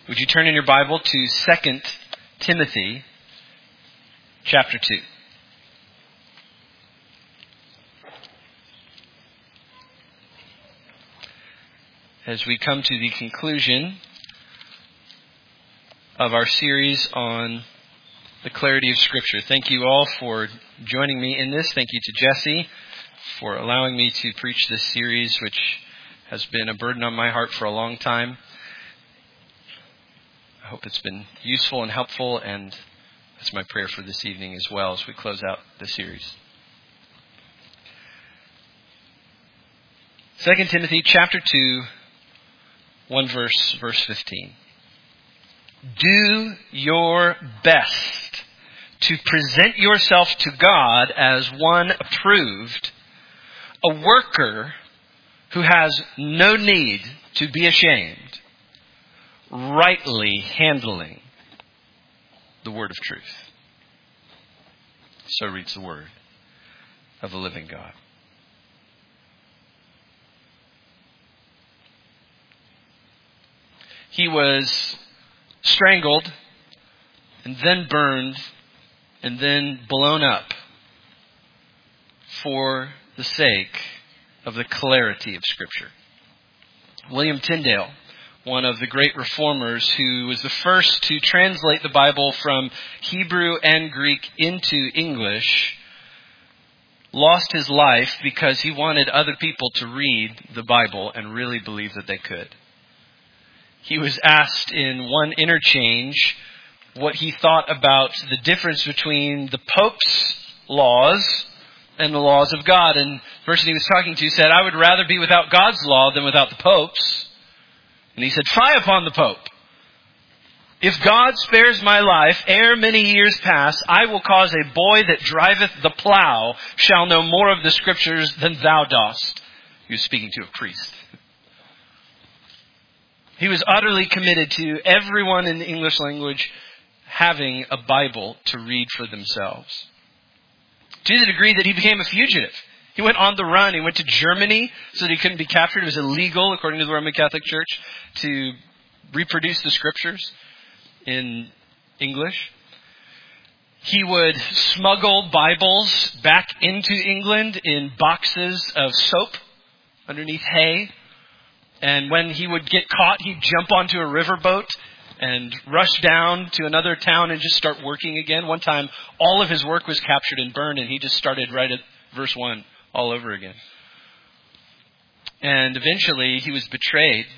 Would you turn in your Bible to 2 Timothy chapter 2? As we come to the conclusion of our series on the clarity of Scripture. Thank you all for joining me in this. Thank you to Jesse for allowing me to preach this series, which has been a burden on my heart for a long time. I hope it's been useful and helpful, and that's my prayer for this evening as well as we close out the series. 2 Timothy chapter 2, verse 15. Do your best to present yourself to God as one approved, a worker who has no need to be ashamed, rightly handling the word of truth. So reads the word of the living God. He was strangled and then burned and then blown up for the sake of the clarity of Scripture. William Tyndale, one of the great reformers who was the first to translate the Bible from Hebrew and Greek into English, lost his life because he wanted other people to read the Bible and really believe that they could. He was asked in one interchange what he thought about the difference between the Pope's laws and the laws of God. And the person he was talking to said, "I would rather be without God's law than without the Pope's." And he said, "Fie upon the Pope. If God spares my life, ere many years pass, I will cause a boy that driveth the plow shall know more of the Scriptures than thou dost." He was speaking to a priest. He was utterly committed to everyone in the English language having a Bible to read for themselves. To the degree that he became a fugitive. He went on the run. He went to Germany so that he couldn't be captured. It was illegal, according to the Roman Catholic Church, to reproduce the Scriptures in English. He would smuggle Bibles back into England in boxes of soap underneath hay. And when he would get caught, he'd jump onto a riverboat and rush down to another town and just start working again. One time, all of his work was captured and burned, and he just started right at verse 1 all over again. And eventually, he was betrayed.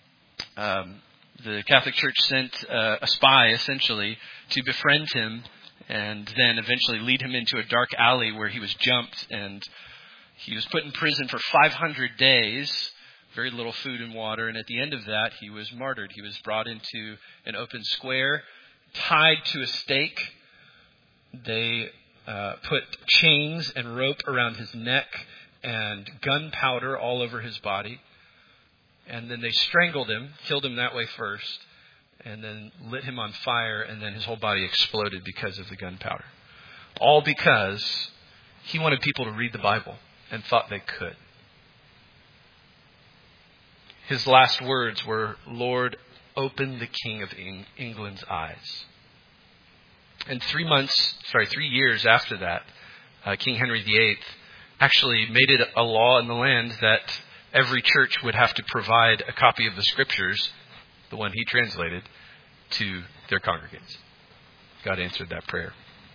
The Catholic Church sent a spy, essentially, to befriend him and then eventually lead him into a dark alley where he was jumped, and he was put in prison for 500 days. Very little food and water. And at the end of that, he was martyred. He was brought into an open square, tied to a stake. They put chains and rope around his neck and gunpowder all over his body. And then they strangled him, killed him that way first, and then lit him on fire, and then his whole body exploded because of the gunpowder. All because he wanted people to read the Bible and thought they could. His last words were, "Lord, open the King of England's eyes." And 3 years after that, King Henry VIII actually made it a law in the land that every church would have to provide a copy of the Scriptures, the one he translated, to their congregants. God answered that prayer.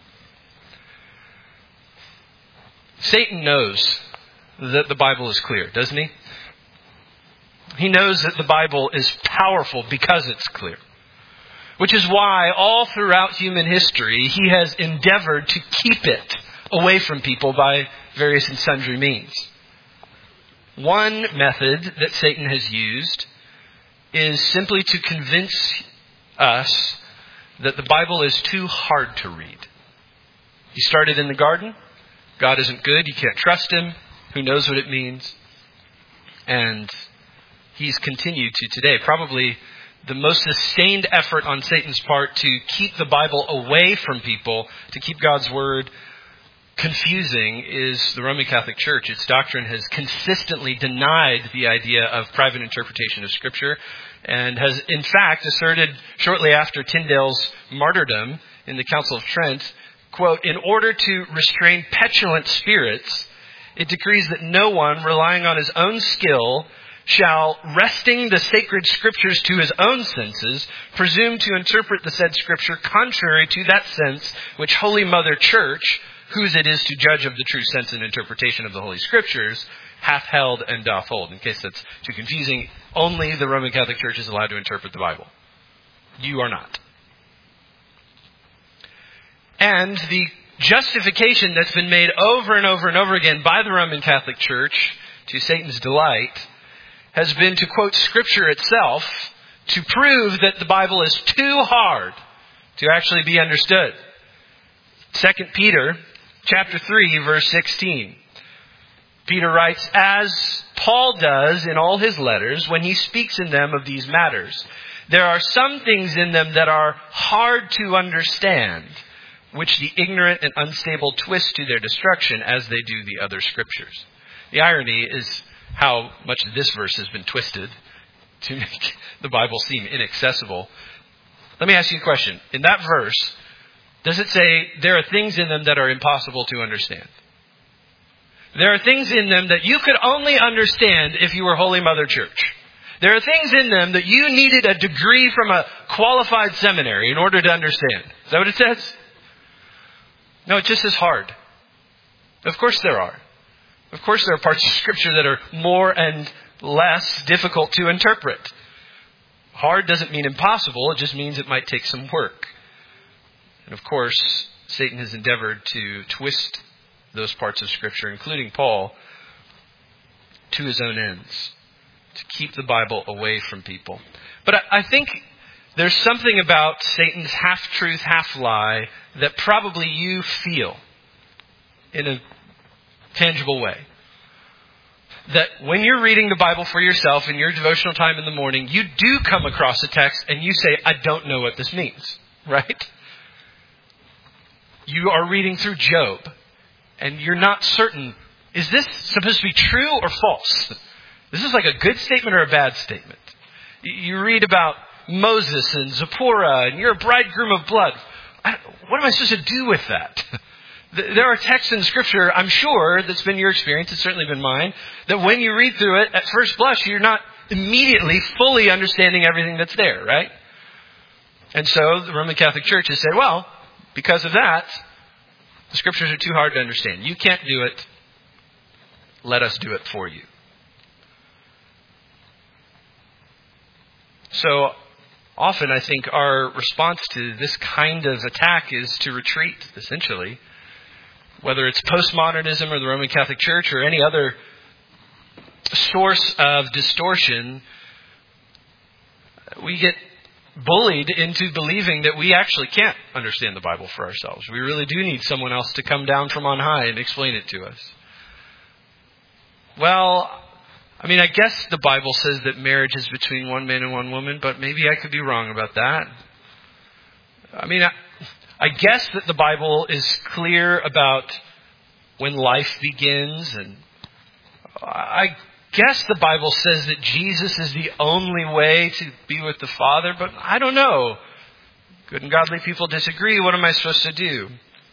Satan knows that the Bible is clear, doesn't he? He knows that the Bible is powerful because it's clear. Which is why all throughout human history, he has endeavored to keep it away from people by various and sundry means. One method that Satan has used is simply to convince us that the Bible is too hard to read. He started in the garden. God isn't good. You can't trust him. Who knows what it means? And he's continued to today. Probably the most sustained effort on Satan's part to keep the Bible away from people, to keep God's Word confusing, is the Roman Catholic Church. Its doctrine has consistently denied the idea of private interpretation of Scripture and has in fact asserted shortly after Tyndale's martyrdom in the Council of Trent, quote, "In order to restrain petulant spirits, it decrees that no one, relying on his own skill, shall, wresting the sacred scriptures to his own senses, presume to interpret the said scripture contrary to that sense which Holy Mother Church, whose it is to judge of the true sense and interpretation of the Holy Scriptures, hath held and doth hold." In case that's too confusing, only the Roman Catholic Church is allowed to interpret the Bible. You are not. And the justification that's been made over and over and over again by the Roman Catholic Church, to Satan's delight, has been to quote Scripture itself to prove that the Bible is too hard to actually be understood. 2 Peter chapter 3, verse 16. Peter writes, "As Paul does in all his letters when he speaks in them of these matters, there are some things in them that are hard to understand, which the ignorant and unstable twist to their destruction as they do the other Scriptures." The irony is how much this verse has been twisted to make the Bible seem inaccessible. Let me ask you a question. In that verse, does it say there are things in them that are impossible to understand? There are things in them that you could only understand if you were Holy Mother Church. There are things in them that you needed a degree from a qualified seminary in order to understand. Is that what it says? No, it just says hard. Of course there are. Of course there are parts of Scripture that are more and less difficult to interpret. Hard doesn't mean impossible. It just means it might take some work. And of course, Satan has endeavored to twist those parts of Scripture, including Paul, to his own ends, to keep the Bible away from people. But I think there's something about Satan's half-truth, half-lie that probably you feel in a tangible way. That when you're reading the Bible for yourself in your devotional time in the morning, you do come across a text and you say, "I don't know what this means," right? You are reading through Job and you're not certain, is this supposed to be true or false? Is this like a good statement or a bad statement? You read about Moses and Zipporah and you're a bridegroom of blood. What am I supposed to do with that? There are texts in Scripture, I'm sure, that's been your experience, it's certainly been mine, that when you read through it, at first blush, you're not immediately fully understanding everything that's there, right? And so the Roman Catholic Church has said, well, because of that, the Scriptures are too hard to understand. You can't do it. Let us do it for you. So often I think our response to this kind of attack is to retreat, essentially. Whether it's postmodernism or the Roman Catholic Church or any other source of distortion, we get bullied into believing that we actually can't understand the Bible for ourselves. We really do need someone else to come down from on high and explain it to us. Well, I mean, I guess the Bible says that marriage is between one man and one woman, but maybe I could be wrong about that. I mean, I guess that the Bible is clear about when life begins, and I guess the Bible says that Jesus is the only way to be with the Father, but I don't know. Good and godly people disagree. What am I supposed to do?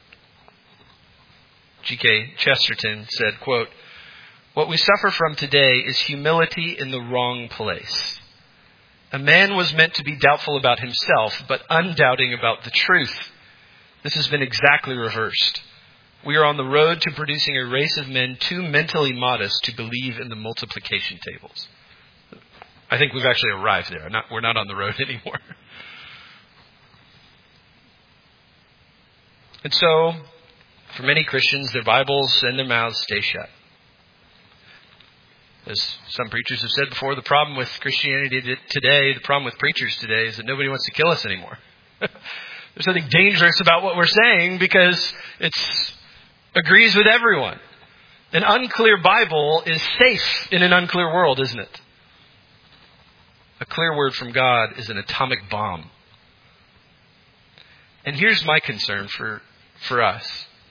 G.K. Chesterton said, quote, "What we suffer from today is humility in the wrong place. A man was meant to be doubtful about himself, but undoubting about the truth. This has been exactly reversed. We are on the road to producing a race of men too mentally modest to believe in the multiplication tables." I think we've actually arrived there. We're not on the road anymore. And so, for many Christians, their Bibles and their mouths stay shut. As some preachers have said before, the problem with Christianity today, the problem with preachers today, is that nobody wants to kill us anymore. There's something dangerous about what we're saying because it agrees with everyone. An unclear Bible is safe in an unclear world, isn't it? A clear word from God is an atomic bomb. And here's my concern for us.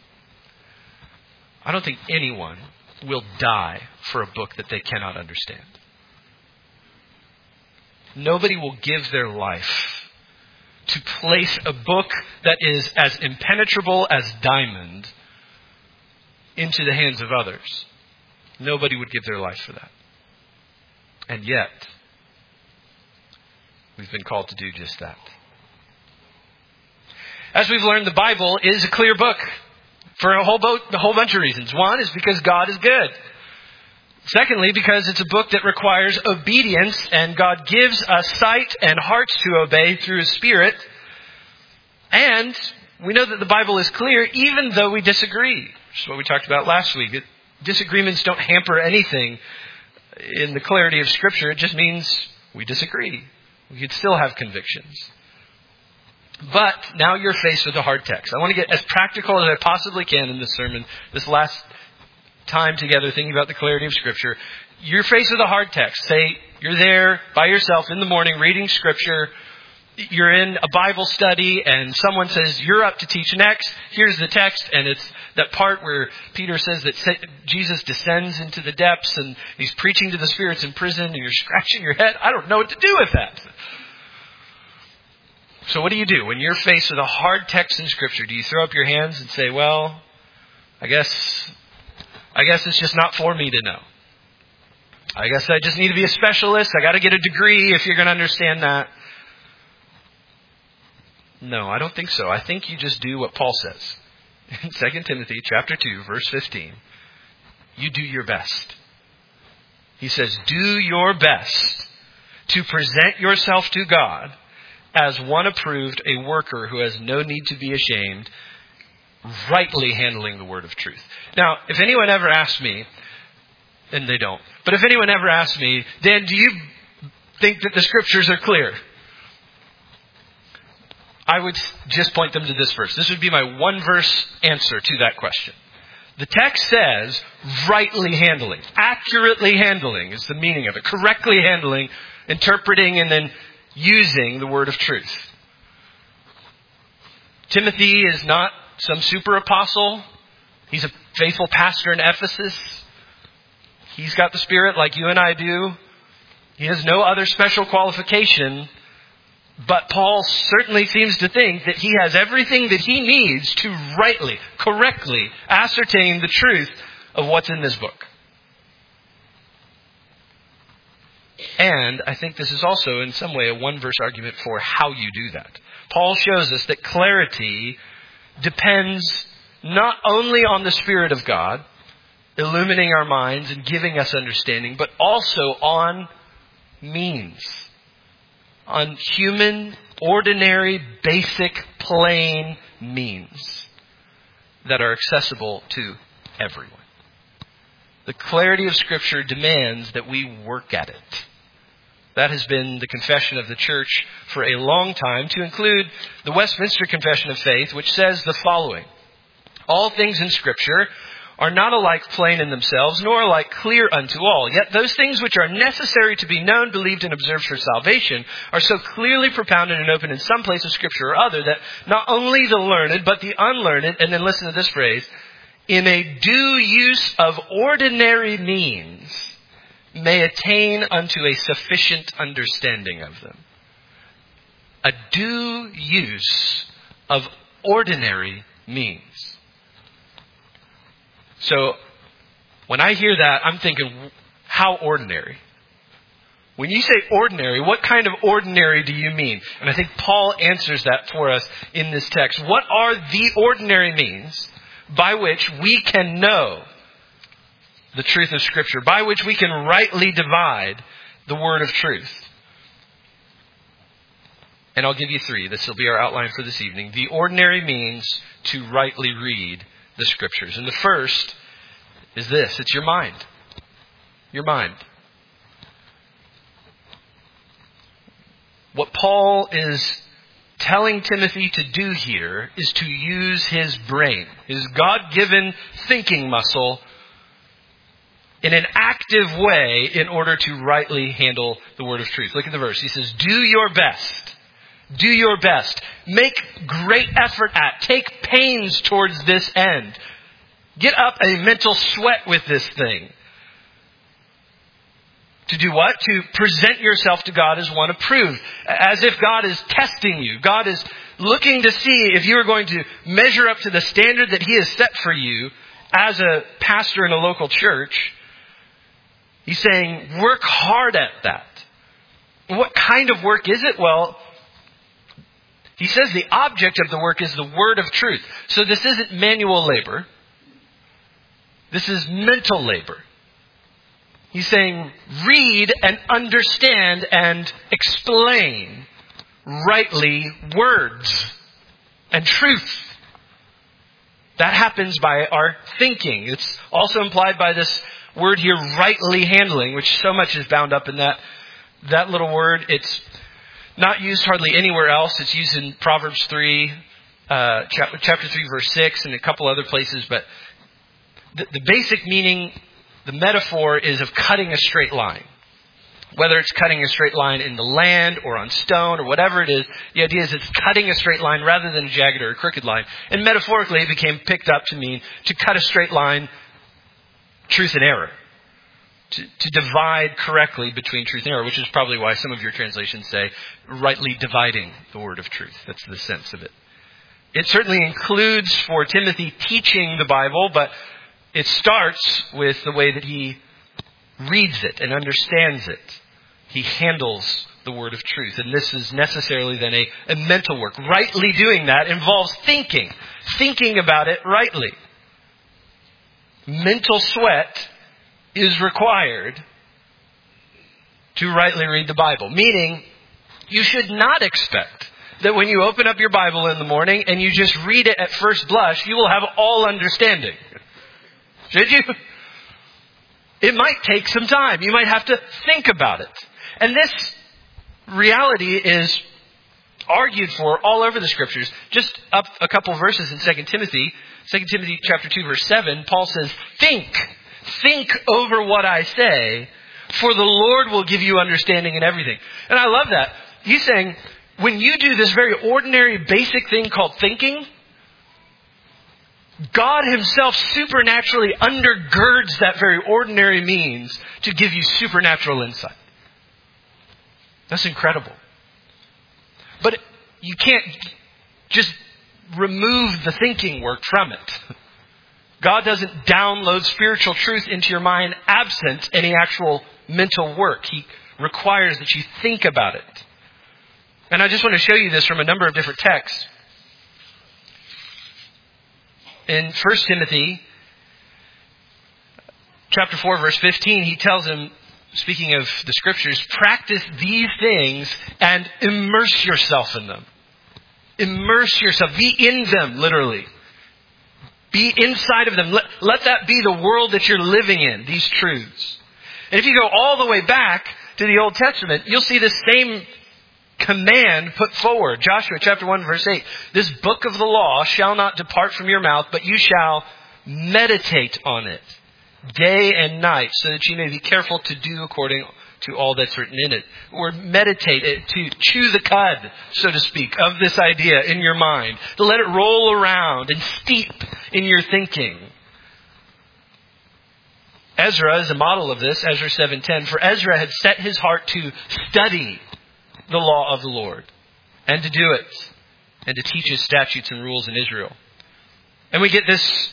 I don't think anyone will die for a book that they cannot understand. Nobody will give their life to place a book that is as impenetrable as diamond into the hands of others. Nobody would give their life for that. And yet, we've been called to do just that. As we've learned, the Bible is a clear book for a whole bunch of reasons. One is because God is good. Secondly, because it's a book that requires obedience, and God gives us sight and hearts to obey through His Spirit. And we know that the Bible is clear even though we disagree, which is what we talked about last week. Disagreements don't hamper anything in the clarity of Scripture. It just means we disagree. We could still have convictions. But now you're faced with a hard text. I want to get as practical as I possibly can in this sermon, this last time together thinking about the clarity of Scripture. You're faced with a hard text. Say you're there by yourself in the morning reading Scripture. You're in a Bible study and someone says, you're up to teach next. Here's the text. And it's that part where Peter says that Jesus descends into the depths and He's preaching to the spirits in prison, and you're scratching your head. I don't know what to do with that. So what do you do when you're faced with a hard text in Scripture? Do you throw up your hands and say, well, I guess it's just not for me to know. I guess I just need to be a specialist. I got to get a degree if you're going to understand that. No, I don't think so. I think you just do what Paul says in 2 Timothy chapter 2, verse 15. You do your best. He says, do your best to present yourself to God as one approved, a worker who has no need to be ashamed, rightly handling the word of truth. Now, if anyone ever asks me, and they don't, but if anyone ever asks me, Dan, do you think that the Scriptures are clear? I would just point them to this verse. This would be my one verse answer to that question. The text says, rightly handling, accurately handling is the meaning of it. Correctly handling, interpreting, and then using the word of truth. Timothy is not some super apostle. He's a faithful pastor in Ephesus. He's got the Spirit like you and I do. He has no other special qualification. But Paul certainly seems to think that he has everything that he needs to rightly, correctly ascertain the truth of what's in this book. And I think this is also in some way a one-verse argument for how you do that. Paul shows us that clarity depends not only on the Spirit of God, illuminating our minds and giving us understanding, but also on means. On human, ordinary, basic, plain means that are accessible to everyone. The clarity of Scripture demands that we work at it. That has been the confession of the church for a long time, to include the Westminster Confession of Faith, which says the following: all things in Scripture are not alike plain in themselves, nor alike clear unto all. Yet those things which are necessary to be known, believed, and observed for salvation are so clearly propounded and open in some place of Scripture or other that not only the learned, but the unlearned, and then listen to this phrase, in a due use of ordinary means, may attain unto a sufficient understanding of them. A due use of ordinary means. So, when I hear that, I'm thinking, how ordinary? When you say ordinary, what kind of ordinary do you mean? And I think Paul answers that for us in this text. What are the ordinary means by which we can know the truth of Scripture, by which we can rightly divide the word of truth? And I'll give you three. This will be our outline for this evening. The ordinary means to rightly read the Scriptures. And the first is this. It's your mind. Your mind. What Paul is telling Timothy to do here is to use his brain, his God-given thinking muscle, in an active way in order to rightly handle the word of truth. Look at the verse. He says, do your best. Do your best. Make great effort at. Take pains towards this end. Get up a mental sweat with this thing. To do what? To present yourself to God as one approved. As if God is testing you. God is looking to see if you are going to measure up to the standard that He has set for you as a pastor in a local church. He's saying, work hard at that. What kind of work is it? Well, he says the object of the work is the word of truth. So this isn't manual labor. This is mental labor. He's saying, read and understand and explain rightly words and truth. That happens by our thinking. It's also implied by this word here, rightly handling, which so much is bound up in that little word. It's not used hardly anywhere else. It's used in Proverbs 3, chapter 3, verse 6, and a couple other places. But the basic meaning, the metaphor, is of cutting a straight line. Whether it's cutting a straight line in the land or on stone or whatever it is, the idea is it's cutting a straight line rather than a jagged or a crooked line. And metaphorically, it became picked up to mean to cut a straight line, truth and error. To divide correctly between truth and error, which is probably why some of your translations say rightly dividing the word of truth. That's the sense of it. It certainly includes for Timothy teaching the Bible, but it starts with the way that he reads it and understands it. He handles the word of truth. And this is necessarily then a mental work. Rightly doing that involves thinking about it rightly. Mental sweat is required to rightly read the Bible. Meaning, you should not expect that when you open up your Bible in the morning and you just read it at first blush, you will have all understanding. Should you? It might take some time. You might have to think about it. And this reality is argued for all over the Scriptures. Just up a couple verses in 2 Timothy. 2 Timothy chapter 2, verse 7, Paul says, Think over what I say, for the Lord will give you understanding in everything. And I love that. He's saying, when you do this very ordinary, basic thing called thinking, God Himself supernaturally undergirds that very ordinary means to give you supernatural insight. That's incredible. But you can't just remove the thinking work from it. God doesn't download spiritual truth into your mind absent any actual mental work. He requires that you think about it. And I just want to show you this from a number of different texts. In 1 Timothy chapter 4, verse 15, he tells him, speaking of the Scriptures, practice these things and immerse yourself in them. Immerse yourself. Be in them, literally. Be inside of them. Let that be the world that you're living in, these truths. And if you go all the way back to the Old Testament, you'll see the same command put forward. Joshua chapter 1, verse 8. This book of the law shall not depart from your mouth, but you shall meditate on it day and night, so that you may be careful to do according to all that's written in it. Or meditate it, to chew the cud, so to speak, of this idea in your mind. To let it roll around and steep in your thinking. Ezra is a model of this, Ezra 7:10. For Ezra had set his heart to study the law of the Lord, and to do it, and to teach His statutes and rules in Israel. And we get this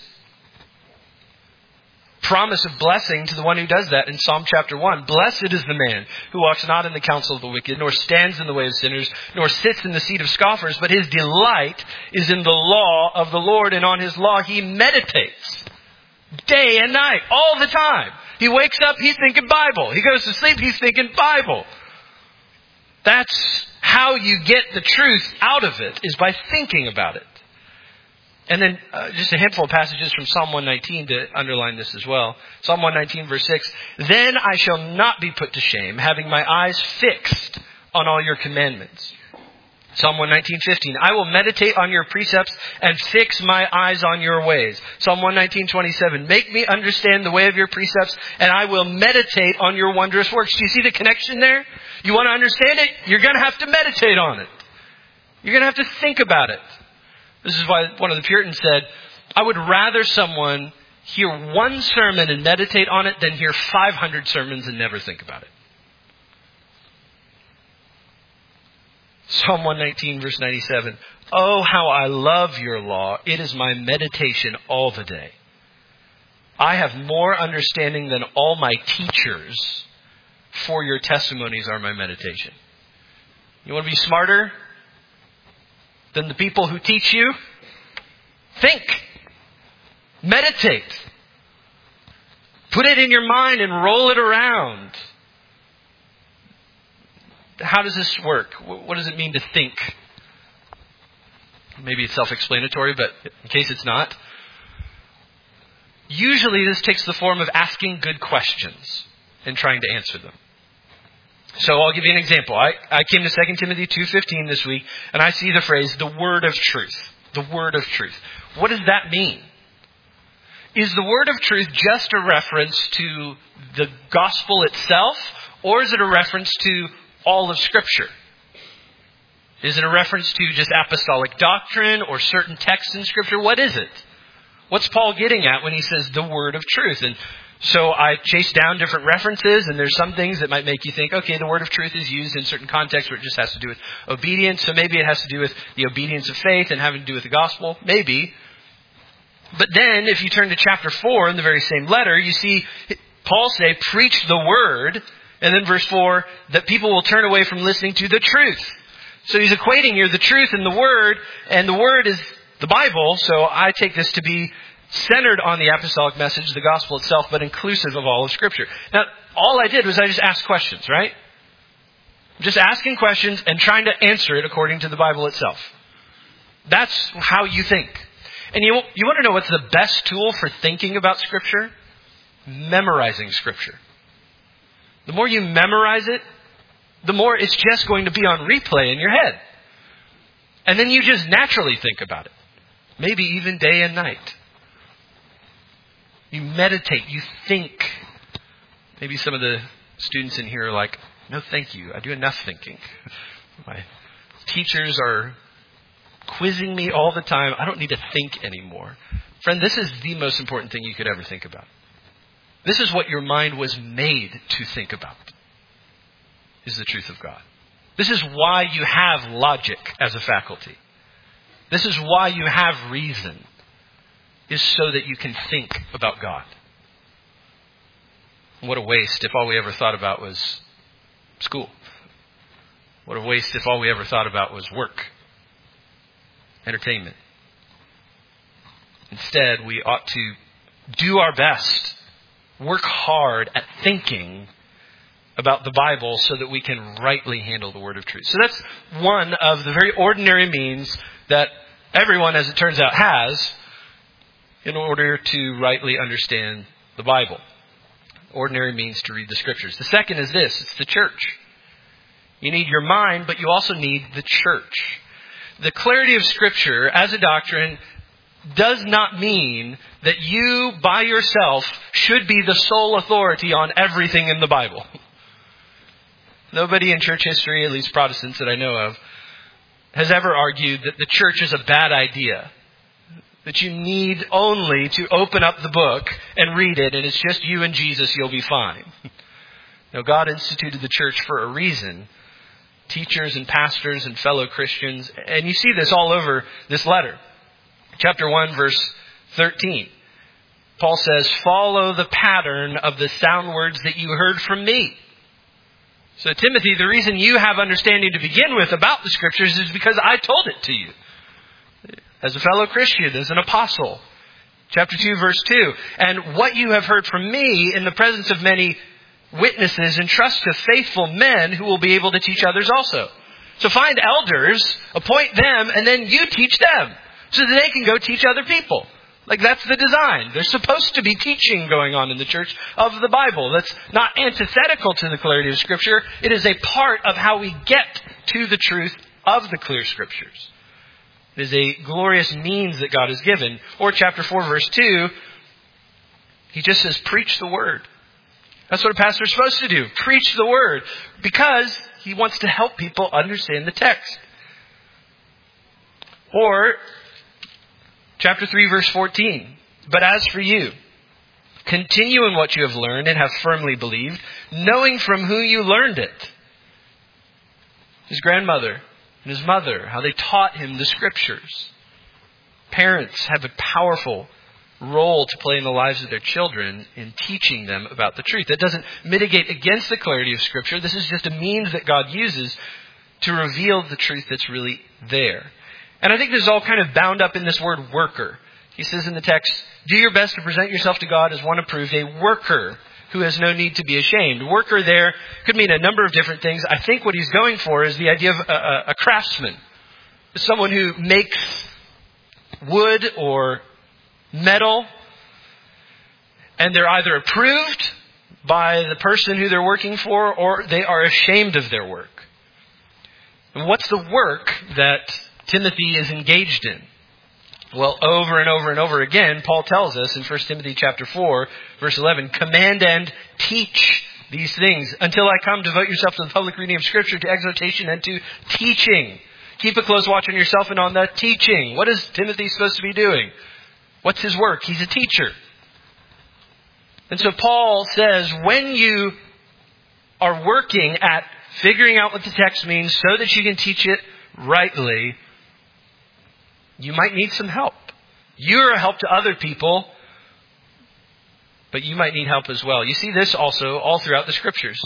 promise of blessing to the one who does that in Psalm chapter 1. Blessed is the man who walks not in the counsel of the wicked, nor stands in the way of sinners, nor sits in the seat of scoffers, but his delight is in the law of the Lord, and on His law he meditates day and night, all the time. He wakes up, he's thinking Bible. He goes to sleep, he's thinking Bible. That's how you get the truth out of it, is by thinking about it. And then just a handful of passages from Psalm 119 to underline this as well. Psalm 119, verse 6. Then I shall not be put to shame, having my eyes fixed on all your commandments. Psalm 119:15. I will meditate on your precepts and fix my eyes on your ways. Psalm 119:27. Make me understand the way of your precepts, and I will meditate on your wondrous works. Do you see the connection there? You want to understand it? You're going to have to meditate on it. You're going to have to think about it. This is why one of the Puritans said, I would rather someone hear one sermon and meditate on it than hear 500 sermons and never think about it. Psalm 119, verse 97. Oh, how I love your law. It is my meditation all the day. I have more understanding than all my teachers, for your testimonies are my meditation. You want to be smarter than the people who teach you? Think. Meditate. Put it in your mind and roll it around. How does this work? What does it mean to think? Maybe it's self-explanatory, but in case it's not. Usually this takes the form of asking good questions and trying to answer them. So I'll give you an example. I came to 2 Timothy 2:15 this week, and I see the phrase, the word of truth. The word of truth. What does that mean? Is the word of truth just a reference to the gospel itself, or is it a reference to all of Scripture? Is it a reference to just apostolic doctrine or certain texts in Scripture? What is it? What's Paul getting at when he says the word of truth? And so I chased down different references, and there's some things that might make you think, okay, the word of truth is used in certain contexts where it just has to do with obedience. So maybe it has to do with the obedience of faith and having to do with the gospel. Maybe. But then if you turn to chapter 4 in the very same letter, you see Paul say, preach the word. And then verse 4, that people will turn away from listening to the truth. So he's equating here the truth and the word is the Bible. So I take this to be centered on the apostolic message, the gospel itself, but inclusive of all of Scripture. Now, all I did was I just asked questions, right? Just asking questions and trying to answer it according to the Bible itself. That's how you think. And you want to know what's the best tool for thinking about Scripture? Memorizing Scripture. The more you memorize it, the more it's just going to be on replay in your head. And then you just naturally think about it. Maybe even day and night. You meditate, you think. Maybe some of the students in here are like, no thank you, I do enough thinking. My teachers are quizzing me all the time. I don't need to think anymore. Friend, this is the most important thing you could ever think about. This is what your mind was made to think about, is the truth of God. This is why you have logic as a faculty. This is why you have reason, is so that you can think about God. What a waste if all we ever thought about was school. What a waste if all we ever thought about was work, entertainment. Instead, we ought to do our best, work hard at thinking about the Bible so that we can rightly handle the word of truth. So that's one of the very ordinary means that everyone, as it turns out, has in order to rightly understand the Bible. Ordinary means to read the Scriptures. The second is this, it's the church. You need your mind, but you also need the church. The clarity of Scripture as a doctrine does not mean that you by yourself should be the sole authority on everything in the Bible. Nobody in church history, at least Protestants that I know of, has ever argued that the church is a bad idea. That you need only to open up the book and read it, and it's just you and Jesus, you'll be fine. Now, God instituted the church for a reason. Teachers and pastors and fellow Christians. And you see this all over this letter. Chapter 1, verse 13. Paul says, follow the pattern of the sound words that you heard from me. So Timothy, the reason you have understanding to begin with about the Scriptures is because I told it to you. As a fellow Christian, as an apostle. Chapter 2, verse 2. And what you have heard from me in the presence of many witnesses, entrust to faithful men who will be able to teach others also. So find elders, appoint them, and then you teach them so that they can go teach other people. Like, that's the design. There's supposed to be teaching going on in the church of the Bible. That's not antithetical to the clarity of Scripture. It is a part of how we get to the truth of the clear Scriptures. It is a glorious means that God has given. Or chapter 4, verse 2, he just says, preach the word. That's what a pastor is supposed to do. Preach the word. Because he wants to help people understand the text. Or chapter 3, verse 14. But as for you, continue in what you have learned and have firmly believed, knowing from who you learned it. His grandmother and his mother, how they taught him the Scriptures. Parents have a powerful role to play in the lives of their children in teaching them about the truth. That doesn't mitigate against the clarity of Scripture. This is just a means that God uses to reveal the truth that's really there. And I think this is all kind of bound up in this word worker. He says in the text, do your best to present yourself to God as one approved, a worker who has no need to be ashamed. Worker there could mean a number of different things. I think what he's going for is the idea of a craftsman. Someone who makes wood or metal, and they're either approved by the person who they're working for, or they are ashamed of their work. And what's the work that Timothy is engaged in? Well, over and over and over again, Paul tells us in 1 Timothy chapter 4, verse 11, command and teach these things. Until I come, devote yourself to the public reading of Scripture, to exhortation, and to teaching. Keep a close watch on yourself and on the teaching. What is Timothy supposed to be doing? What's his work? He's a teacher. And so Paul says, when you are working at figuring out what the text means so that you can teach it rightly, you might need some help. You're a help to other people, but you might need help as well. You see this also all throughout the Scriptures.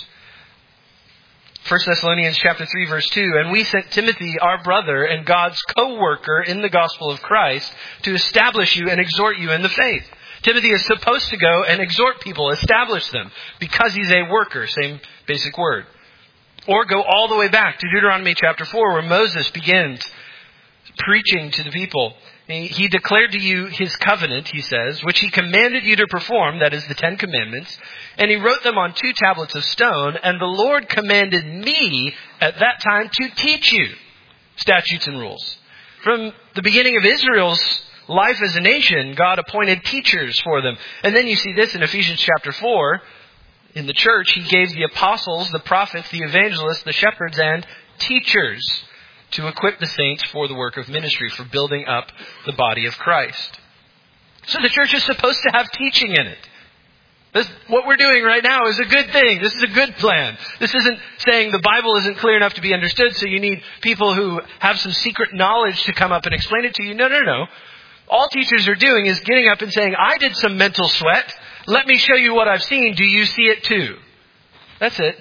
1 Thessalonians chapter 3, verse 2, and we sent Timothy, our brother and God's co-worker in the gospel of Christ, to establish you and exhort you in the faith. Timothy is supposed to go and exhort people, establish them, because he's a worker, same basic word. Or go all the way back to Deuteronomy chapter 4, where Moses begins preaching to the people. He declared to you his covenant, he says, which he commanded you to perform, that is the 10 Commandments, and he wrote them on 2 tablets of stone, and the Lord commanded me at that time to teach you statutes and rules. From the beginning of Israel's life as a nation, God appointed teachers for them. And then you see this in Ephesians chapter 4. In the church, he gave the apostles, the prophets, the evangelists, the shepherds, and teachers to equip the saints for the work of ministry, for building up the body of Christ. So the church is supposed to have teaching in it. What we're doing right now is a good thing. This is a good plan. This isn't saying the Bible isn't clear enough to be understood, so you need people who have some secret knowledge to come up and explain it to you. No. All teachers are doing is getting up and saying, I did some mental sweat. Let me show you what I've seen. Do you see it too? That's it.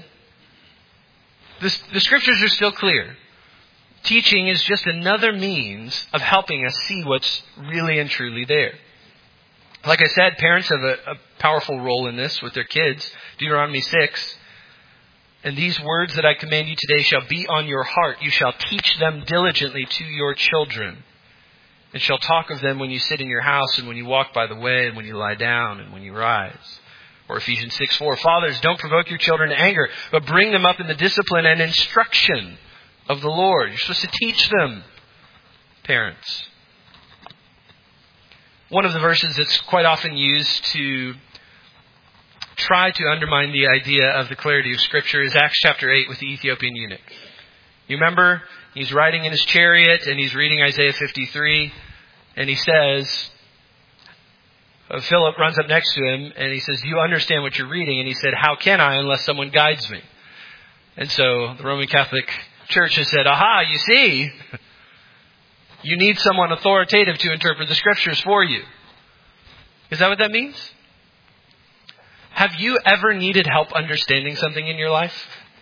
The Scriptures are still clear. Teaching is just another means of helping us see what's really and truly there. Like I said, parents have a powerful role in this with their kids. Deuteronomy 6. And these words that I command you today shall be on your heart. You shall teach them diligently to your children. And shall talk of them when you sit in your house and when you walk by the way and when you lie down and when you rise. Or Ephesians 6:4. Fathers, don't provoke your children to anger, but bring them up in the discipline and instruction of the Lord. You're supposed to teach them, parents. One of the verses that's quite often used to try to undermine the idea of the clarity of Scripture is Acts chapter 8 with the Ethiopian eunuch. You remember? He's riding in his chariot and he's reading Isaiah 53. And he says, Philip runs up next to him and he says, do you understand what you're reading? And he said, how can I unless someone guides me? And so the Roman Catholic Church has said, aha, you see, you need someone authoritative to interpret the Scriptures for you. Is that what that means? Have you ever needed help understanding something in your life?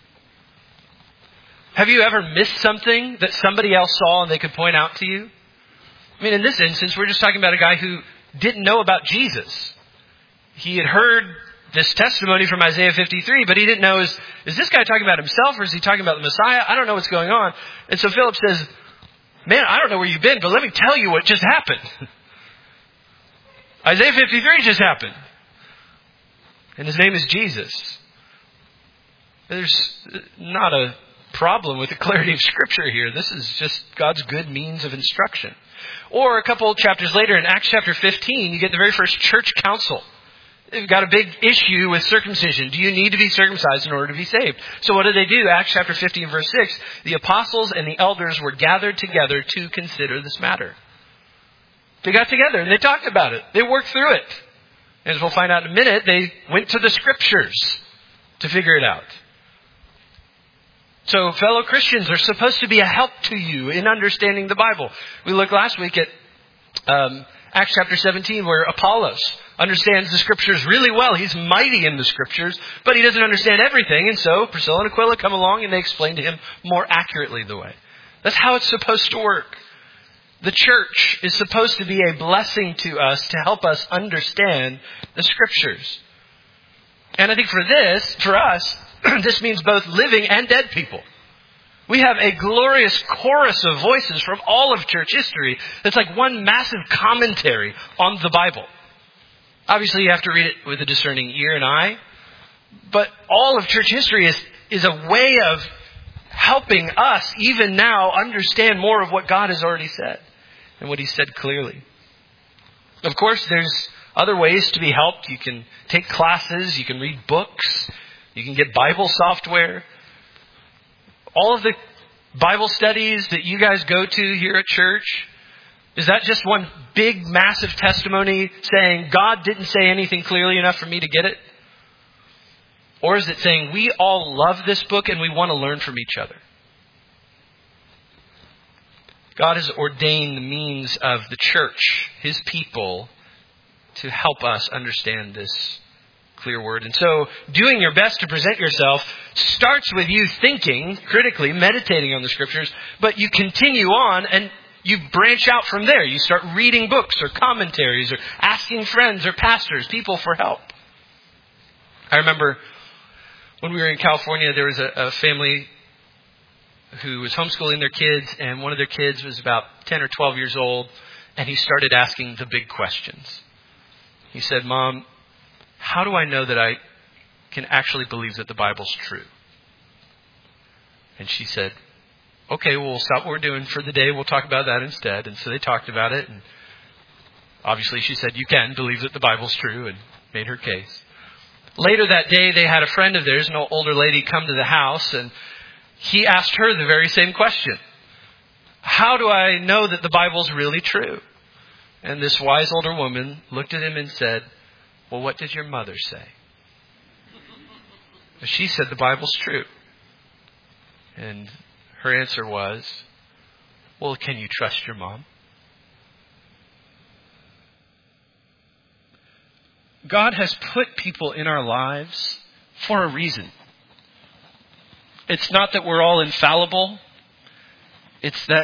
Have you ever missed something that somebody else saw and they could point out to you? I mean, in this instance, we're just talking about a guy who didn't know about Jesus. He had heard this testimony from Isaiah 53, but he didn't know, is this guy talking about himself or is he talking about the Messiah? I don't know what's going on. And so Philip says, man, I don't know where you've been, but let me tell you what just happened. Isaiah 53 just happened. And his name is Jesus. There's not a problem with the clarity of Scripture here. This is just God's good means of instruction. Or a couple chapters later in Acts chapter 15, you get the very first church council. They've got a big issue with circumcision. Do you need to be circumcised in order to be saved? So what did they do? Acts chapter 15 verse 6, the apostles and the elders were gathered together to consider this matter. They got together and they talked about it. They worked through it. And as we'll find out in a minute, they went to the Scriptures to figure it out. So fellow Christians are supposed to be a help to you in understanding the Bible. We looked last week at Acts chapter 17, where Apollos understands the Scriptures really well. He's mighty in the Scriptures, but he doesn't understand everything. And so Priscilla and Aquila come along and they explain to him more accurately the way. That's how it's supposed to work. The church is supposed to be a blessing to us to help us understand the Scriptures. And I think for us, this means both living and dead people. We have a glorious chorus of voices from all of church history that's like one massive commentary on the Bible. Obviously, you have to read it with a discerning ear and eye. But all of church history is a way of helping us, even now, understand more of what God has already said and what He said clearly. Of course, there's other ways to be helped. You can take classes. You can read books. You can get Bible software. All of the Bible studies that you guys go to here at church, is that just one big, massive testimony saying God didn't say anything clearly enough for me to get it? Or is it saying we all love this book and we want to learn from each other? God has ordained the means of the church, His people, to help us understand this clear word. And so doing your best to present yourself starts with you thinking critically, meditating on the Scriptures, but you continue on and you branch out from there. You start reading books or commentaries or asking friends or pastors, people for help. I remember when we were in California, there was a family who was homeschooling their kids, and one of their kids was about 10 or 12 years old, and he started asking the big questions. He said, "Mom, how do I know that I can actually believe that the Bible's true?" And she said, "Okay, well, we'll stop what we're doing for the day. We'll talk about that instead." And so they talked about it. And obviously she said, "You can believe that the Bible's true," and made her case. Later that day, they had a friend of theirs, an older lady, come to the house. And he asked her the very same question. How do I know that the Bible's really true? And this wise older woman looked at him and said, "Well, what did your mother say?" She said the Bible's true. And her answer was, "Well, can you trust your mom?" God has put people in our lives for a reason. It's not that we're all infallible. It's that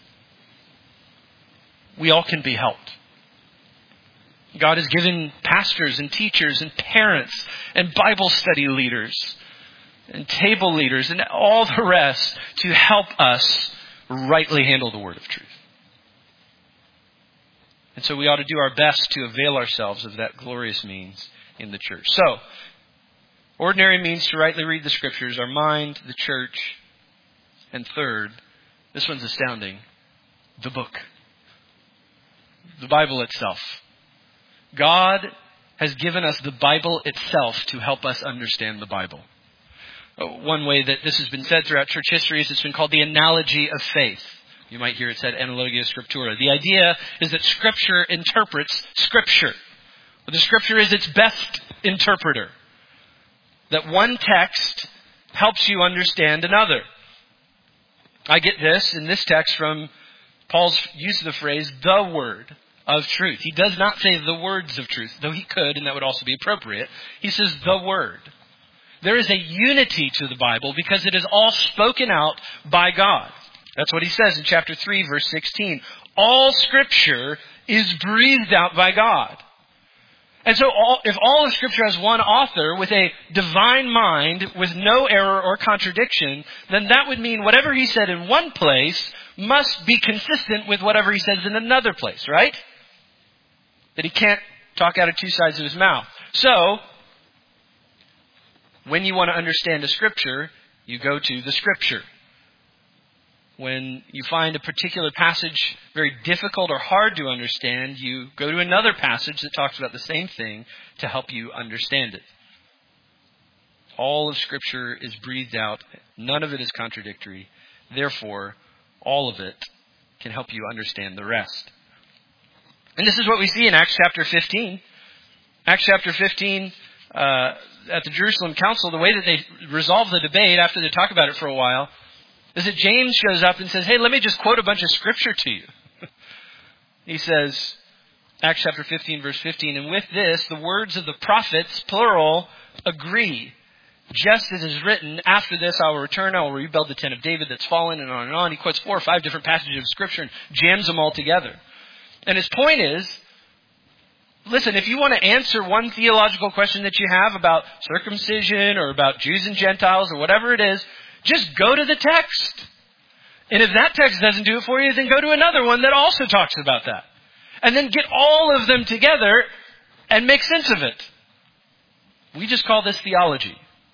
we all can be helped. God has given pastors and teachers and parents and Bible study leaders and table leaders and all the rest to help us rightly handle the word of truth. And so we ought to do our best to avail ourselves of that glorious means in the church. So, ordinary means to rightly read the Scriptures, our mind, the church, and third, this one's astounding, the book. The Bible itself. God has given us the Bible itself to help us understand the Bible. One way that this has been said throughout church history is it's been called the analogy of faith. You might hear it said analogia scriptura. The idea is that Scripture interprets Scripture. But the Scripture is its best interpreter. That one text helps you understand another. I get this in this text from Paul's use of the phrase, the word of truth. He does not say the words of truth, though he could, and that would also be appropriate. He says the word. There is a unity to the Bible because it is all spoken out by God. That's what he says in chapter 3, verse 16. All Scripture is breathed out by God. And so if all of Scripture has one author with a divine mind, with no error or contradiction, then that would mean whatever he said in one place must be consistent with whatever he says in another place, right? That he can't talk out of two sides of his mouth. So, when you want to understand a Scripture, you go to the Scripture. When you find a particular passage very difficult or hard to understand, you go to another passage that talks about the same thing to help you understand it. All of Scripture is breathed out. None of it is contradictory. Therefore, all of it can help you understand the rest. And this is what we see in Acts chapter 15. Acts chapter 15, at the Jerusalem Council, the way that they resolve the debate after they talk about it for a while is that James shows up and says, hey, let me just quote a bunch of scripture to you. He says, Acts chapter 15, verse 15, and with this, the words of the prophets, plural, agree. Just as is written, after this I will return, I will rebuild the tent of David that's fallen, and on and on. He quotes 4 or 5 different passages of Scripture and jams them all together. And his point is, listen, if you want to answer one theological question that you have about circumcision or about Jews and Gentiles or whatever it is, just go to the text. And if that text doesn't do it for you, then go to another one that also talks about that. And then get all of them together and make sense of it. We just call this theology.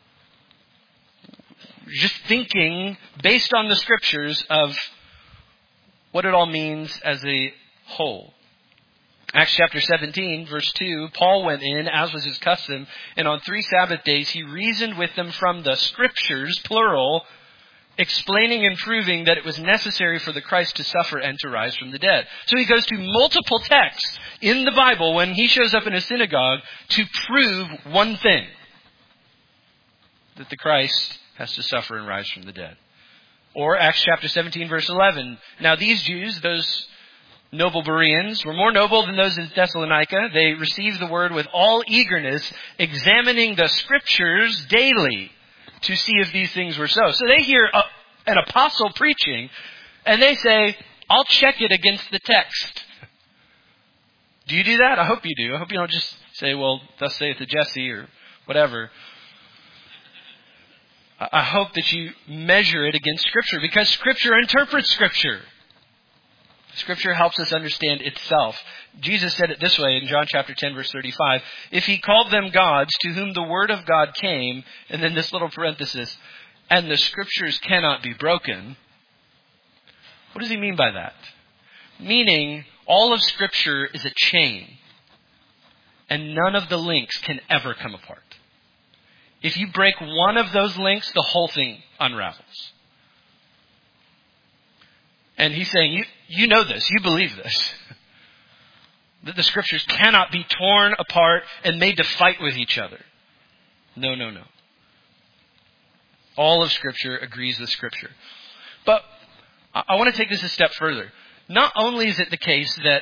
Just thinking based on the Scriptures of what it all means as a whole. Acts chapter 17, verse 2, Paul went in, as was his custom, and on 3 Sabbath days he reasoned with them from the Scriptures, plural, explaining and proving that it was necessary for the Christ to suffer and to rise from the dead. So he goes to multiple texts in the Bible when he shows up in a synagogue to prove one thing. That the Christ has to suffer and rise from the dead. Or Acts chapter 17, verse 11. Now these Jews, those noble Bereans, were more noble than those in Thessalonica. They received the word with all eagerness, examining the Scriptures daily to see if these things were so. So they hear an apostle preaching, and they say, I'll check it against the text. Do you do that? I hope you do. I hope you don't just say, well, thus saith the Jesse, or whatever. I hope that you measure it against Scripture, because Scripture interprets Scripture. Scripture helps us understand itself. Jesus said it this way in John chapter 10, verse 35. If he called them gods to whom the word of God came, and then this little parenthesis, and the Scriptures cannot be broken. What does he mean by that? Meaning, all of Scripture is a chain, and none of the links can ever come apart. If you break one of those links, the whole thing unravels. And he's saying, you know this, you believe this. That the Scriptures cannot be torn apart and made to fight with each other. No. All of Scripture agrees with Scripture. But I want to take this a step further. Not only is it the case that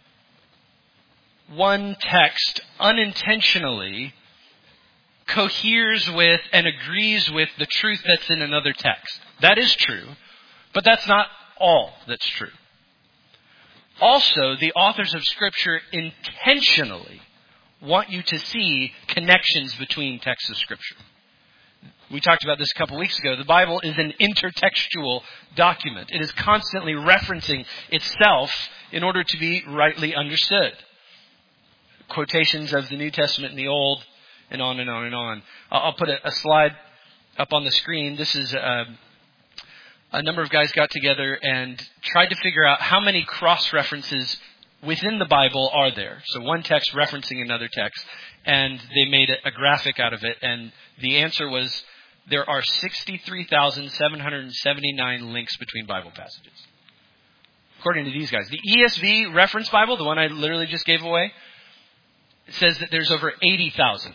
one text unintentionally coheres with and agrees with the truth that's in another text. That is true, but that's not all that's true. Also, the authors of Scripture intentionally want you to see connections between texts of Scripture. We talked about this a couple weeks ago. The Bible is an intertextual document. It is constantly referencing itself in order to be rightly understood. Quotations of the New Testament and the Old, and on and on and on. I'll put a slide up on the screen. This is a number of guys got together and tried to figure out how many cross-references within the Bible are there. So one text referencing another text. And they made a graphic out of it. And the answer was there are 63,779 links between Bible passages. According to these guys. The ESV reference Bible, the one I literally just gave away, says that there's over 80,000.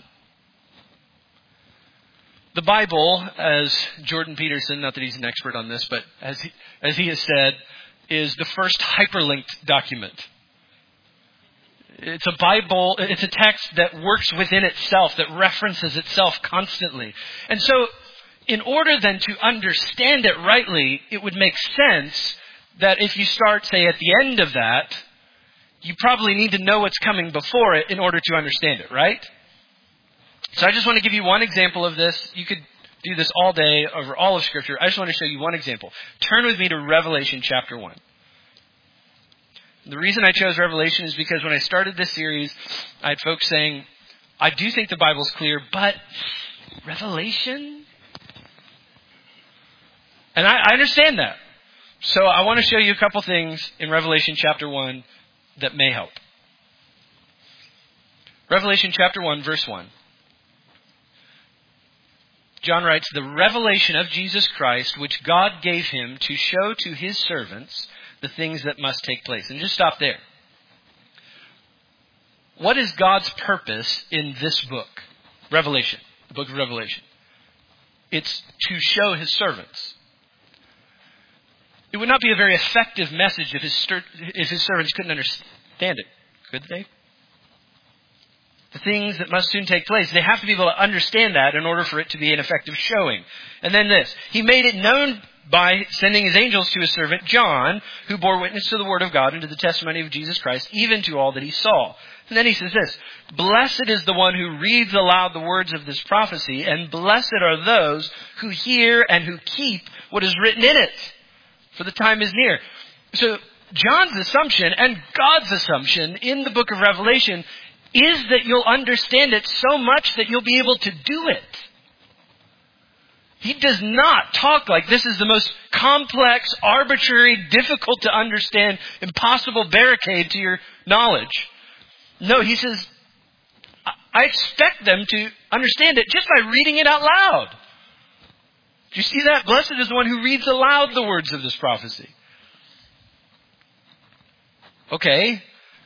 The Bible, as Jordan Peterson, not that he's an expert on this, but as he has said, is the first hyperlinked document. It's a Bible, it's a text that works within itself, that references itself constantly. And so, in order then to understand it rightly, it would make sense that if you start, say, at the end of that, you probably need to know what's coming before it in order to understand it, right? So I just want to give you one example of this. You could do this all day over all of Scripture. I just want to show you one example. Turn with me to Revelation chapter 1. The reason I chose Revelation is because when I started this series, I had folks saying, I do think the Bible's clear, but Revelation? And I understand that. So I want to show you a couple things in Revelation chapter 1 that may help. Revelation chapter 1, verse 1. John writes, the revelation of Jesus Christ, which God gave him to show to his servants the things that must take place. And just stop there. What is God's purpose in this book, Revelation? the book of Revelation. It's to show his servants. It would not be a very effective message if his servants couldn't understand it, could they? The things that must soon take place, they have to be able to understand that in order for it to be an effective showing. And then this, he made it known by sending his angels to his servant John, who bore witness to the word of God and to the testimony of Jesus Christ, even to all that he saw. And then he says this, blessed is the one who reads aloud the words of this prophecy, and blessed are those who hear and who keep what is written in it, for the time is near. So John's assumption and God's assumption in the book of Revelation is that you'll understand it so much that you'll be able to do it. He does not talk like this is the most complex, arbitrary, difficult to understand, impossible barricade to your knowledge. No, he says, I expect them to understand it just by reading it out loud. Do you see that? Blessed is the one who reads aloud the words of this prophecy. Okay.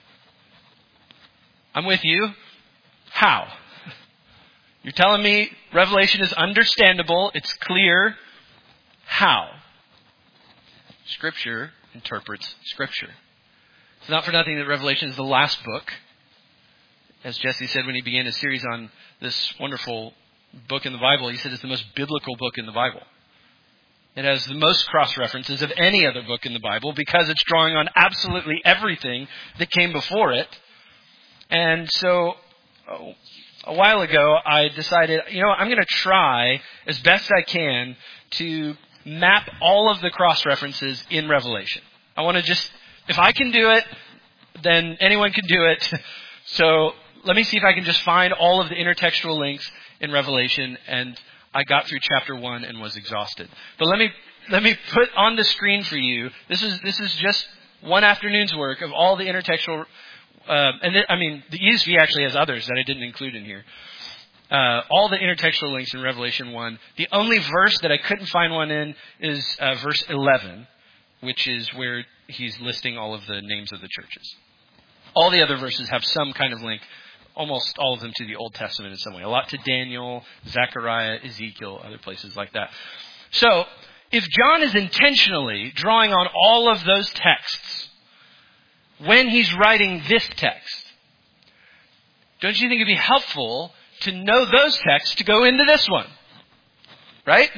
I'm with you. How? You're telling me Revelation is understandable. It's clear. How? Scripture interprets Scripture. It's not for nothing that Revelation is the last book. As Jesse said when he began his series on this wonderful book in the Bible, he said it's the most biblical book in the Bible. It has the most cross-references of any other book in the Bible because it's drawing on absolutely everything that came before it. And so a while ago, I decided, I'm going to try as best I can to map all of the cross-references in Revelation. I want to just, if I can do it, then anyone can do it. So let me see if I can just find all of the intertextual links in Revelation. And I got through chapter 1 and was exhausted. But let me put on the screen for you. This is just one afternoon's work of all the intertextual. The ESV actually has others that I didn't include in here. All the intertextual links in Revelation 1. The only verse that I couldn't find one in is verse 11, which is where he's listing all of the names of the churches. All the other verses have some kind of link, almost all of them to the Old Testament in some way. A lot to Daniel, Zechariah, Ezekiel, other places like that. So, if John is intentionally drawing on all of those texts when he's writing this text, don't you think it'd be helpful to know those texts to go into this one? Right?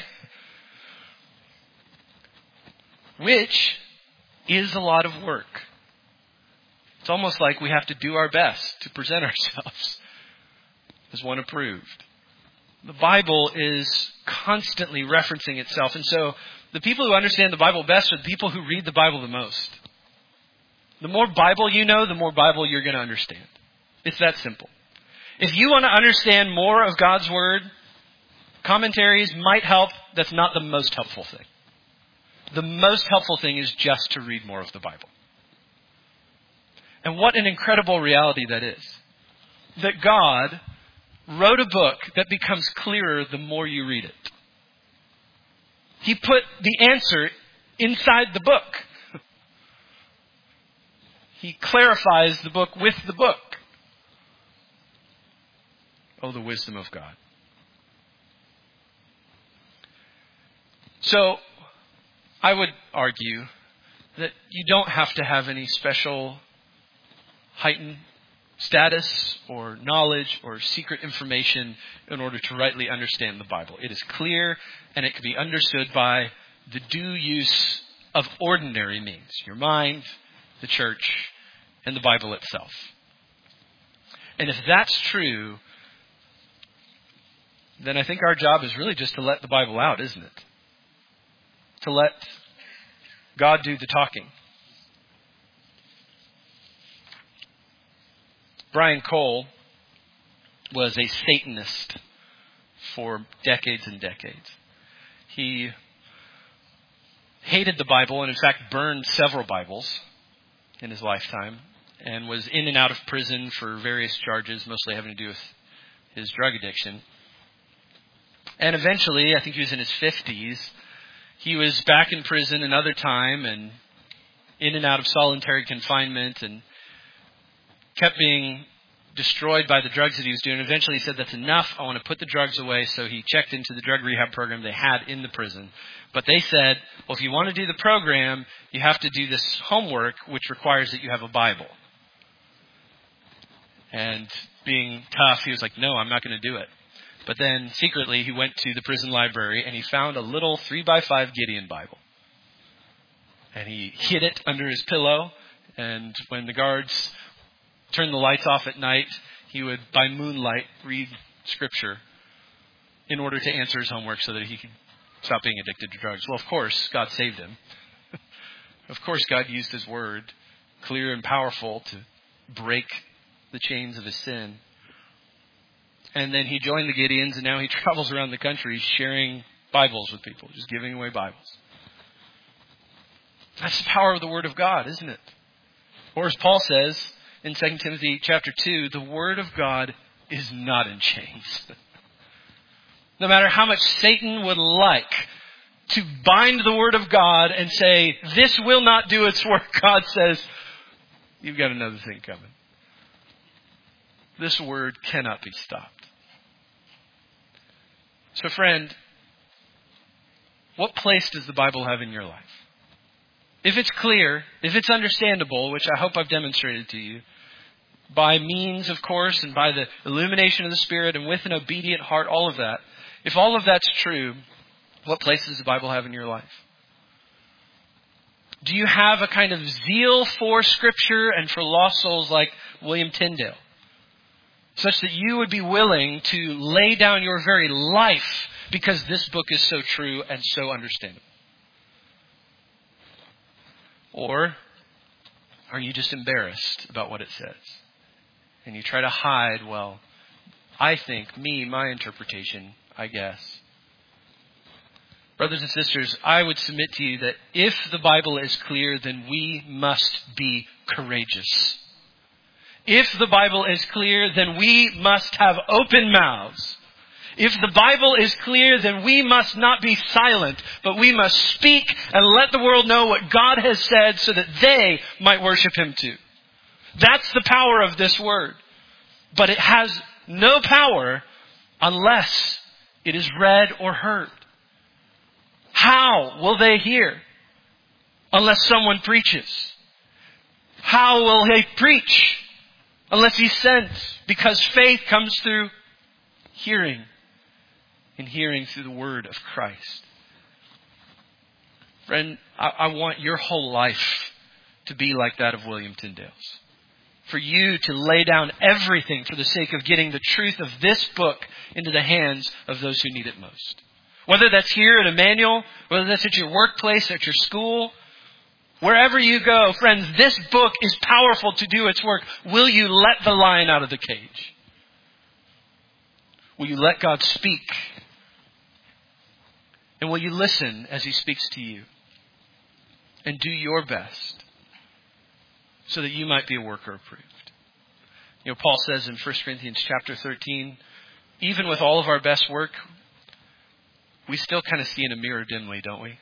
Which is a lot of work. It's almost like we have to do our best to present ourselves as one approved. The Bible is constantly referencing itself. And so the people who understand the Bible best are the people who read the Bible the most. The more Bible you know, the more Bible you're going to understand. It's that simple. If you want to understand more of God's Word, commentaries might help. That's not the most helpful thing. The most helpful thing is just to read more of the Bible. And what an incredible reality that is. That God wrote a book that becomes clearer the more you read it. He put the answer inside the book. He clarifies the book with the book. Oh, the wisdom of God. So, I would argue that you don't have to have any special heightened status or knowledge or secret information in order to rightly understand the Bible. It is clear and it can be understood by the due use of ordinary means. Your mind, the church, and the Bible itself. And if that's true, then I think our job is really just to let the Bible out, isn't it? To let God do the talking. Brian Cole was a Satanist for decades and decades. He hated the Bible and in fact burned several Bibles in his lifetime and was in and out of prison for various charges, mostly having to do with his drug addiction. And eventually, I think he was in his 50s, he was back in prison another time and in and out of solitary confinement and kept being destroyed by the drugs that he was doing. Eventually he said, that's enough. I want to put the drugs away. So he checked into the drug rehab program they had in the prison. But they said, well, if you want to do the program, you have to do this homework, which requires that you have a Bible. And being tough, he was like, no, I'm not going to do it. But then secretly he went to the prison library and he found a little 3x5 Gideon Bible. And he hid it under his pillow. And when the guards turned the lights off at night, he would, by moonlight, read Scripture in order to answer his homework so that he could stop being addicted to drugs. Well, of course, God saved him. Of course, God used His Word, clear and powerful, to break the chains of his sin. And then he joined the Gideons, and now he travels around the country sharing Bibles with people, just giving away Bibles. That's the power of the Word of God, isn't it? Or as Paul says in 2 Timothy chapter 2, the Word of God is not in chains. No matter how much Satan would like to bind the Word of God and say, this will not do its work, God says, you've got another thing coming. This Word cannot be stopped. So friend, what place does the Bible have in your life? If it's clear, if it's understandable, which I hope I've demonstrated to you, by means, of course, and by the illumination of the Spirit and with an obedient heart, all of that, if all of that's true, what place does the Bible have in your life? Do you have a kind of zeal for Scripture and for lost souls like William Tyndale, such that you would be willing to lay down your very life because this book is so true and so understandable? Or are you just embarrassed about what it says? And you try to hide, well, I think, my interpretation, I guess. Brothers and sisters, I would submit to you that if the Bible is clear, then we must be courageous. If the Bible is clear, then we must have open mouths. If the Bible is clear, then we must not be silent, but we must speak and let the world know what God has said so that they might worship Him too. That's the power of this word. But it has no power unless it is read or heard. How will they hear unless someone preaches? How will they preach unless He's sent? Because faith comes through hearing, and hearing through the word of Christ. Friend, I want your whole life to be like that of William Tyndale's. For you to lay down everything for the sake of getting the truth of this book into the hands of those who need it most. Whether that's here at Emmanuel, whether that's at your workplace, at your school, wherever you go, friends, this book is powerful to do its work. Will you let the lion out of the cage? Will you let God speak? And will you listen as He speaks to you? And do your best so that you might be a worker approved. You know, Paul says in 1 Corinthians chapter 13, even with all of our best work, we still kind of see in a mirror dimly, don't we?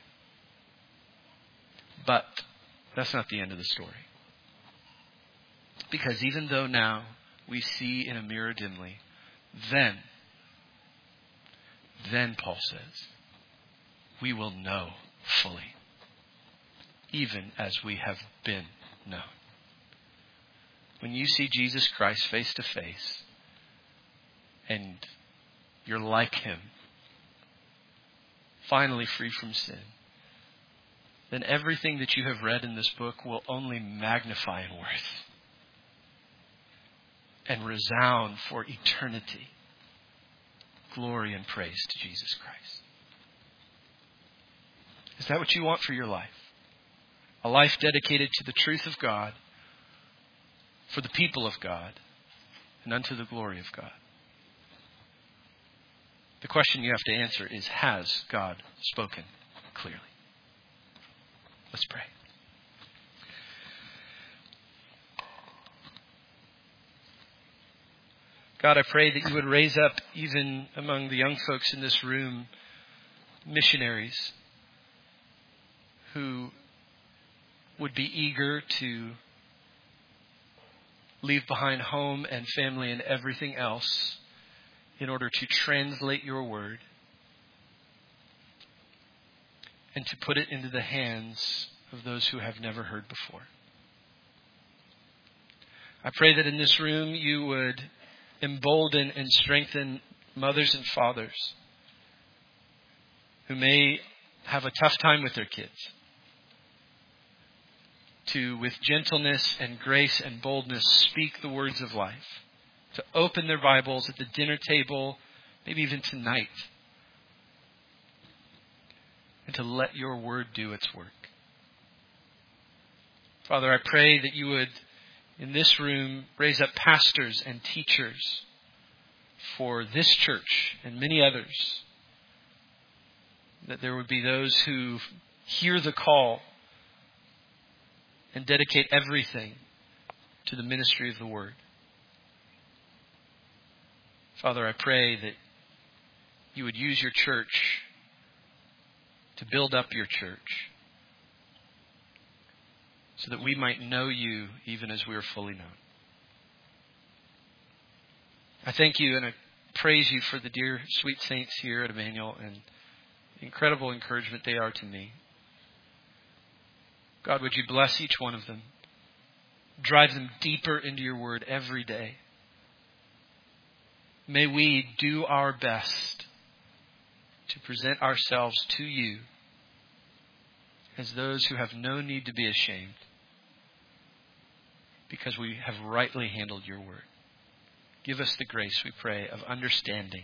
But that's not the end of the story. Because even though now we see in a mirror dimly, then Paul says, we will know fully, even as we have been known. When you see Jesus Christ face to face, and you're like Him, finally free from sin, then everything that you have read in this book will only magnify in worth and resound for eternity. Glory and praise to Jesus Christ. Is that what you want for your life? A life dedicated to the truth of God, for the people of God, and unto the glory of God. The question you have to answer is, has God spoken clearly? Let's pray. God, I pray that you would raise up, even among the young folks in this room, missionaries who would be eager to leave behind home and family and everything else in order to translate your word and to put it into the hands of those who have never heard before. I pray that in this room you would embolden and strengthen mothers and fathers who may have a tough time with their kids, to, with gentleness and grace and boldness, speak the words of life, to open their Bibles at the dinner table, maybe even tonight, and to let your word do its work. Father, I pray that you would, in this room, raise up pastors and teachers for this church and many others, that there would be those who hear the call and dedicate everything to the ministry of the word. Father, I pray that you would use your church to build up your church so that we might know you even as we are fully known. I thank you and I praise you for the dear, sweet saints here at Emmanuel and the incredible encouragement they are to me. God, would you bless each one of them? Drive them deeper into your word every day. May we do our best to present ourselves to you as those who have no need to be ashamed because we have rightly handled your word. Give us the grace, we pray, of understanding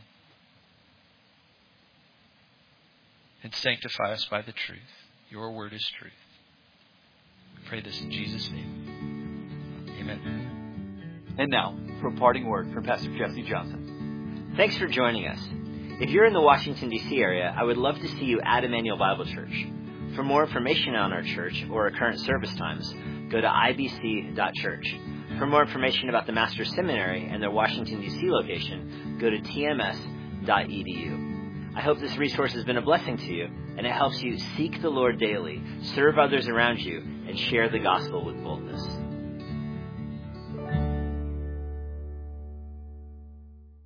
and sanctify us by the truth. Your word is truth. We pray this in Jesus' name. Amen. And now, for a parting word from Pastor Jesse Johnson. Thanks for joining us. If you're in the Washington, D.C. area, I would love to see you at Emmanuel Bible Church. For more information on our church or our current service times, go to ibc.church. For more information about the Master's Seminary and their Washington, D.C. location, go to tms.edu. I hope this resource has been a blessing to you, and it helps you seek the Lord daily, serve others around you, and share the gospel with boldness.